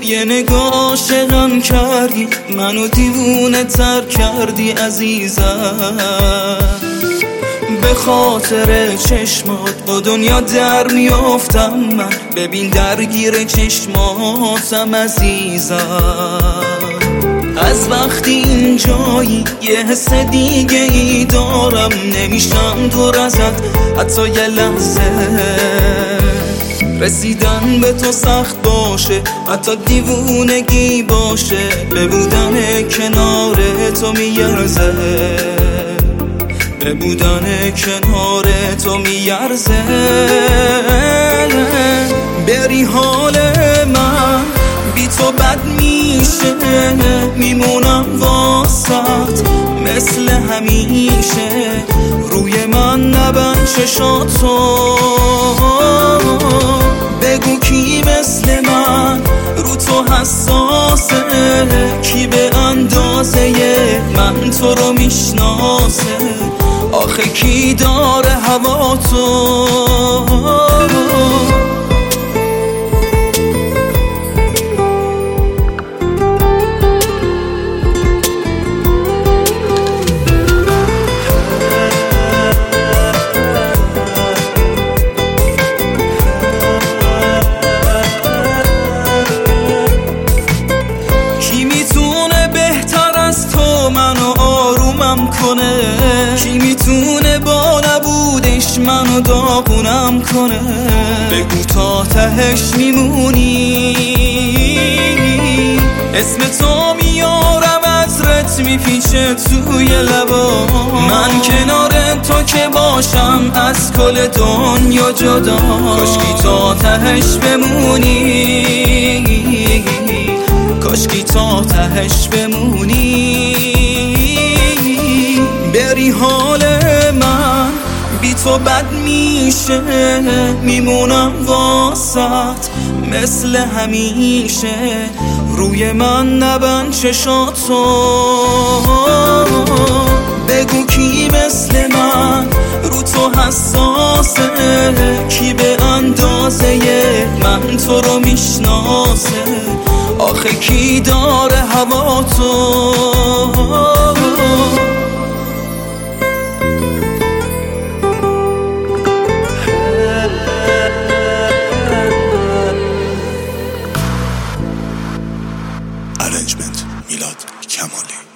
یه نگاه عاشقم کردی، منو دیوونه تر کردی عزیزم. به خاطر چشمات با دنیا در میافتم من، ببین درگیر چشماتم عزیزم. از وقتی اینجایی یه حس دیگه ای دارم، نمیشم دور ازت حتی یه لحظه. رسیدن به تو سخت باشه، حتی دیوونگی باشه، به بودن کنار تو میارزه، به بودن کنار تو میارزه. بری حال من بی تو بد میشه، میمونم واسط مثل همیشه. روی من نبند چشاتو، بگو کی مثل من رو تو حساسه، کی به اندازه من تو رو میشناسه، آخه کی داره هوا تو. کی میتونه با نبودش منو داغونم کنه؟ بگو تا تهش میمونی، اسم تو میارم عطرت میپیچه توی لبا. من کنار تو که باشم از کل دنیا جدا، کاشکی تا تهش بمونی، کاشکی تا تهش بمونی. بری حال من بی تو بد میشه، میمونم واسط مثل همیشه. روی من نبند چشاتو، بگو کی مثل من رو تو حساسه، کی به اندازه من تو رو میشناسه، آخه کی داره هوا تو. Arrangement میلاد کمالی.